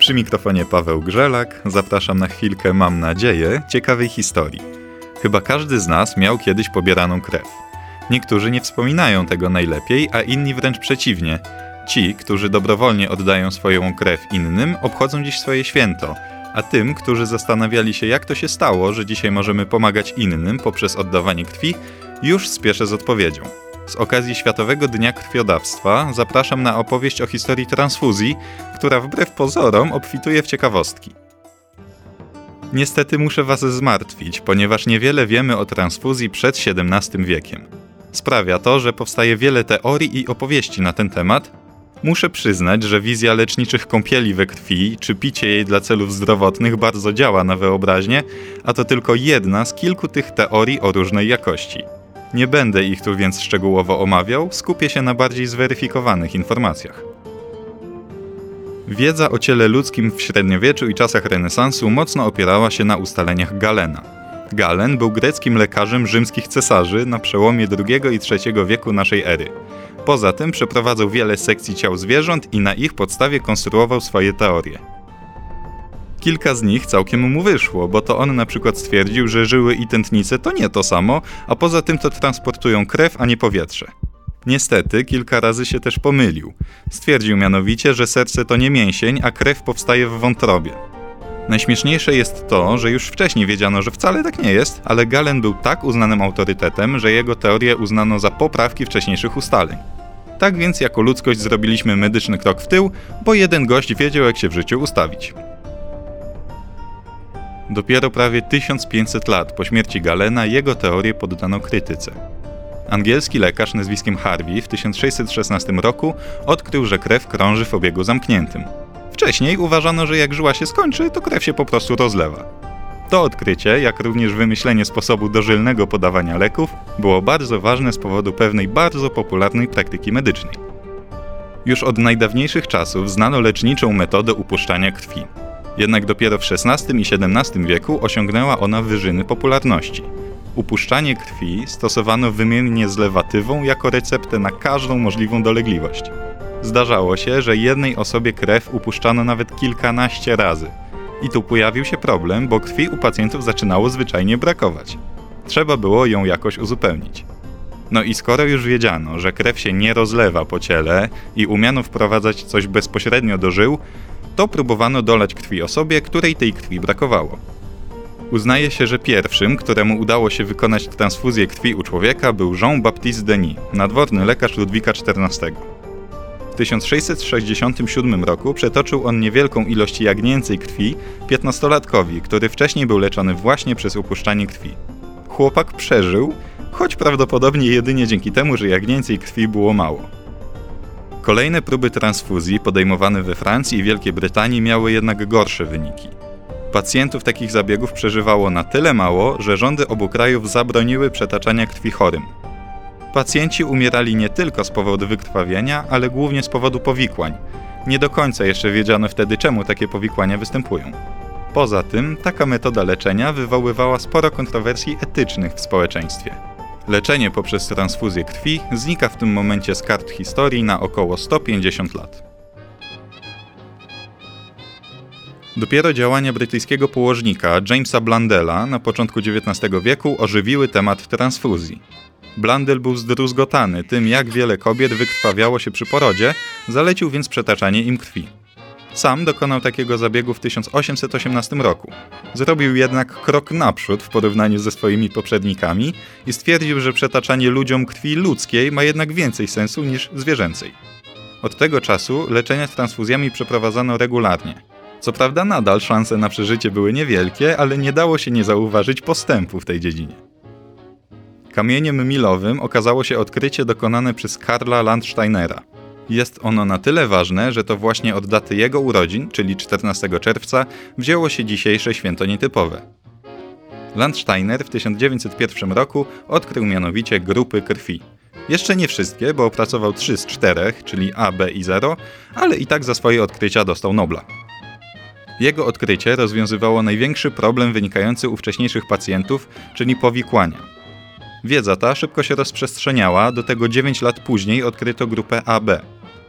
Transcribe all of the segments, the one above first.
Przy mikrofonie Paweł Grzelak, zapraszam na chwilkę, mam nadzieję, ciekawej historii. Chyba każdy z nas miał kiedyś pobieraną krew. Niektórzy nie wspominają tego najlepiej, a inni wręcz przeciwnie. Ci, którzy dobrowolnie oddają swoją krew innym, obchodzą dziś swoje święto, a tym, którzy zastanawiali się, jak to się stało, że dzisiaj możemy pomagać innym poprzez oddawanie krwi, już spieszę z odpowiedzią. Z okazji Światowego Dnia Krwiodawstwa zapraszam na opowieść o historii transfuzji, która wbrew pozorom obfituje w ciekawostki. Niestety muszę was zmartwić, ponieważ niewiele wiemy o transfuzji przed XVII wiekiem. Sprawia to, że powstaje wiele teorii i opowieści na ten temat. Muszę przyznać, że wizja leczniczych kąpieli we krwi, czy picie jej dla celów zdrowotnych bardzo działa na wyobraźnię, a to tylko jedna z kilku tych teorii o różnej jakości. Nie będę ich tu więc szczegółowo omawiał, skupię się na bardziej zweryfikowanych informacjach. Wiedza o ciele ludzkim w średniowieczu i czasach renesansu mocno opierała się na ustaleniach Galena. Galen był greckim lekarzem rzymskich cesarzy na przełomie II i III wieku naszej ery. Poza tym przeprowadzał wiele sekcji ciał zwierząt i na ich podstawie konstruował swoje teorie. Kilka z nich całkiem mu wyszło, bo to on na przykład stwierdził, że żyły i tętnice to nie to samo, a poza tym to transportują krew, a nie powietrze. Niestety, kilka razy się też pomylił. Stwierdził mianowicie, że serce to nie mięsień, a krew powstaje w wątrobie. Najśmieszniejsze jest to, że już wcześniej wiedziano, że wcale tak nie jest, ale Galen był tak uznanym autorytetem, że jego teorię uznano za poprawki wcześniejszych ustaleń. Tak więc jako ludzkość zrobiliśmy medyczny krok w tył, bo jeden gość wiedział, jak się w życiu ustawić. Dopiero prawie 1500 lat po śmierci Galena jego teorię poddano krytyce. Angielski lekarz nazwiskiem Harvey w 1616 roku odkrył, że krew krąży w obiegu zamkniętym. Wcześniej uważano, że jak żyła się skończy, to krew się po prostu rozlewa. To odkrycie, jak również wymyślenie sposobu dożylnego podawania leków, było bardzo ważne z powodu pewnej bardzo popularnej praktyki medycznej. Już od najdawniejszych czasów znano leczniczą metodę upuszczania krwi. Jednak dopiero w XVI i XVII wieku osiągnęła ona wyżyny popularności. Upuszczanie krwi stosowano wymiennie z lewatywą jako receptę na każdą możliwą dolegliwość. Zdarzało się, że jednej osobie krew upuszczano nawet kilkanaście razy. I tu pojawił się problem, bo krwi u pacjentów zaczynało zwyczajnie brakować. Trzeba było ją jakoś uzupełnić. No i skoro już wiedziano, że krew się nie rozlewa po ciele i umiano wprowadzać coś bezpośrednio do żył, to próbowano dolać krwi osobie, której tej krwi brakowało. Uznaje się, że pierwszym, któremu udało się wykonać transfuzję krwi u człowieka, był Jean-Baptiste Denis, nadworny lekarz Ludwika XIV. W 1667 roku przetoczył on niewielką ilość jagnięcej krwi 15-latkowi, który wcześniej był leczony właśnie przez upuszczanie krwi. Chłopak przeżył, choć prawdopodobnie jedynie dzięki temu, że jagnięcej krwi było mało. Kolejne próby transfuzji podejmowane we Francji i Wielkiej Brytanii miały jednak gorsze wyniki. Pacjentów takich zabiegów przeżywało na tyle mało, że rządy obu krajów zabroniły przetaczania krwi chorym. Pacjenci umierali nie tylko z powodu wykrwawienia, ale głównie z powodu powikłań. Nie do końca jeszcze wiedziano wtedy, czemu takie powikłania występują. Poza tym, taka metoda leczenia wywoływała sporo kontrowersji etycznych w społeczeństwie. Leczenie poprzez transfuzję krwi znika w tym momencie z kart historii na około 150 lat. Dopiero działania brytyjskiego położnika Jamesa Blundella na początku XIX wieku ożywiły temat transfuzji. Blundell był zdruzgotany tym, jak wiele kobiet wykrwawiało się przy porodzie, zalecił więc przetaczanie im krwi. Sam dokonał takiego zabiegu w 1818 roku. Zrobił jednak krok naprzód w porównaniu ze swoimi poprzednikami i stwierdził, że przetaczanie ludziom krwi ludzkiej ma jednak więcej sensu niż zwierzęcej. Od tego czasu leczenia transfuzjami przeprowadzano regularnie. Co prawda nadal szanse na przeżycie były niewielkie, ale nie dało się nie zauważyć postępu w tej dziedzinie. Kamieniem milowym okazało się odkrycie dokonane przez Karla Landsteinera. Jest ono na tyle ważne, że to właśnie od daty jego urodzin, czyli 14 czerwca, wzięło się dzisiejsze święto nietypowe. Landsteiner w 1901 roku odkrył mianowicie grupy krwi. Jeszcze nie wszystkie, bo opracował 3 z 4, czyli A, B i 0, ale i tak za swoje odkrycia dostał Nobla. Jego odkrycie rozwiązywało największy problem wynikający u wcześniejszych pacjentów, czyli powikłania. Wiedza ta szybko się rozprzestrzeniała, do tego 9 lat później odkryto grupę AB.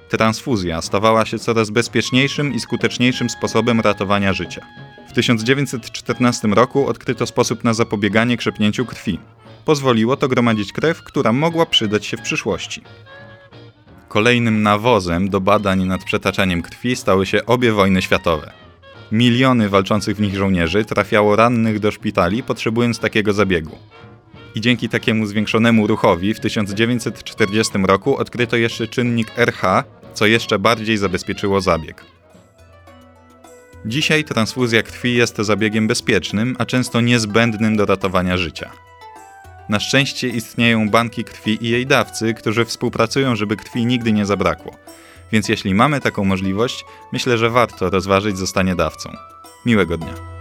Transfuzja stawała się coraz bezpieczniejszym i skuteczniejszym sposobem ratowania życia. W 1914 roku odkryto sposób na zapobieganie krzepnięciu krwi. Pozwoliło to gromadzić krew, która mogła przydać się w przyszłości. Kolejnym nawozem do badań nad przetaczaniem krwi stały się obie wojny światowe. Miliony walczących w nich żołnierzy trafiało rannych do szpitali, potrzebując takiego zabiegu. I dzięki takiemu zwiększonemu ruchowi w 1940 roku odkryto jeszcze czynnik RH, co jeszcze bardziej zabezpieczyło zabieg. Dzisiaj transfuzja krwi jest zabiegiem bezpiecznym, a często niezbędnym do ratowania życia. Na szczęście istnieją banki krwi i jej dawcy, którzy współpracują, żeby krwi nigdy nie zabrakło. Więc jeśli mamy taką możliwość, myślę, że warto rozważyć zostanie dawcą. Miłego dnia.